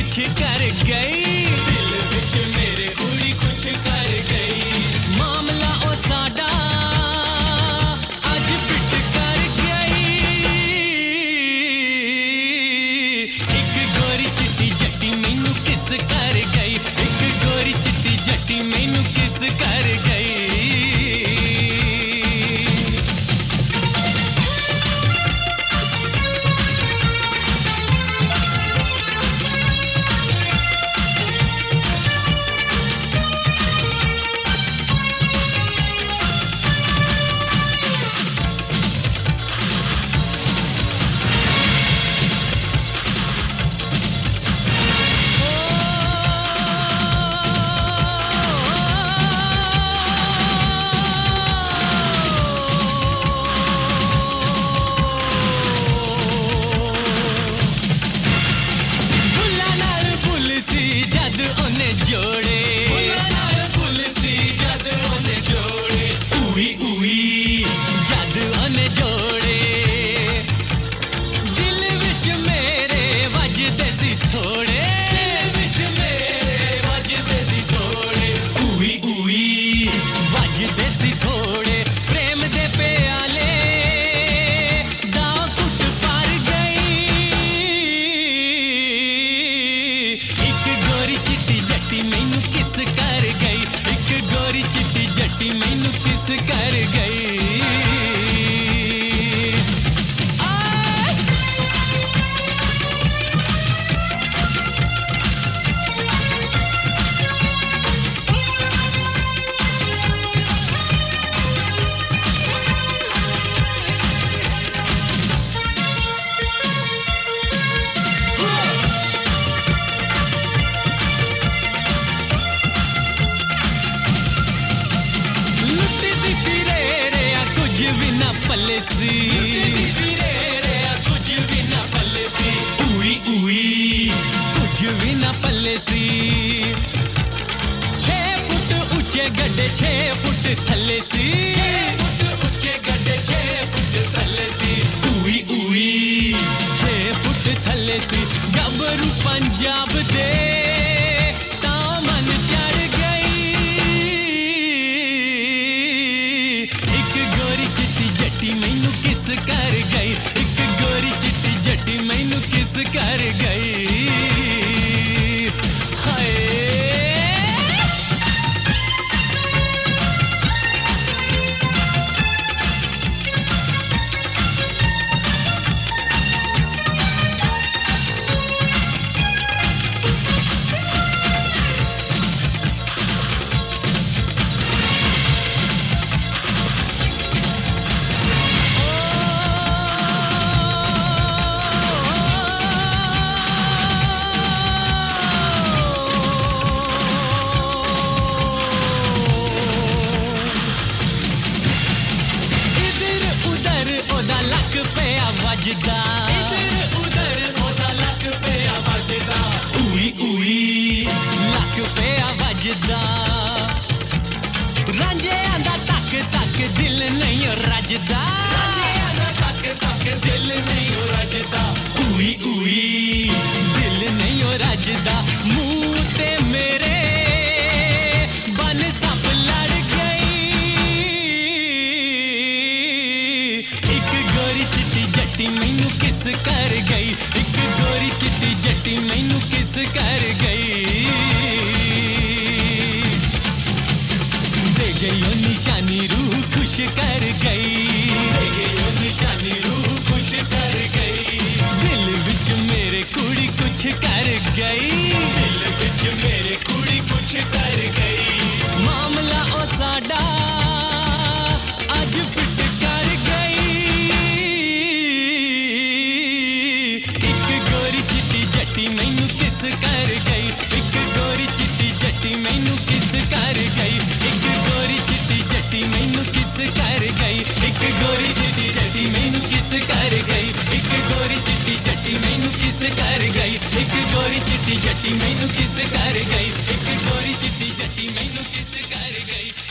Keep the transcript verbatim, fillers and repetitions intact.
कुछ कर गई, दिल विच मेरे कुड़ी कुछ कर गई। मामला ओ साडा अज पिट कर गई। एक गोरी चिट्टी जट्टी मैनू किस कर गई, एक गोरी चिट्टी जट्टी मैनू किस कर गई। मैनू किस कर गई, एक गोरी चिट्टी जट्टी मैनू किस कर गई। पल्ले सी कुछ भी ना पल्ले सी, उई उई कुछ भी ना पल्ले सी। छह फुट ऊंचे गड्ढे छह फुट थल्ले सी, फुट ऊंचे गड्ढे छह फुट थल्ले सी, उई उई छह फुट थल्ले सी। गबरू पंजाब दे दामन चढ़ गई, एक गोरी चिट्टी जट्टी मैनू किस कर गई, एक गोरी चिट्टी जट्टी मैनू किस कर गई। हाय वजदा इधर उधर ओदा लक पे वजदा, उई उई लक पे वजदा। रांझे आंदा तक तक दिल नहीं रजदा, रांझे आंदा तक तक दिल नहीं रजदा, उई उई दिल नहीं रजदा। मुंह ते मेरे बन सब लड़ गई, एक गोरी चिट्टी जट्टी मैनू किस कर गई, एक गोरी चिट्टी जट्टी मैनू किस कर गई। दे गई ओ निशानी रूह खुश कर गई, दे गई ओ निशानी रूह खुश कर गई। दिल विच मेरे कुड़ी कुछ कर गई, दिल विच मेरे कुड़ी कुछ कर गई। मामला ओ साडा अज पिट कर गई, जट्टी मैनू किस कर गई, एक गोरी चिट्टी जट्टी मैनू किस कर गई, एक गोरी चिट्टी जट्टी मैनू किस कर गई, एक गोरी चिट्टी जट्टी मैनू किस कर गई, एक गोरी चिट्टी जट्टी मैनू किस कर गई, एक गोरी चिट्टी जट्टी मैनू किस कर गई, एक गोरी चिट्टी जट्टी मैनू किस कर गई।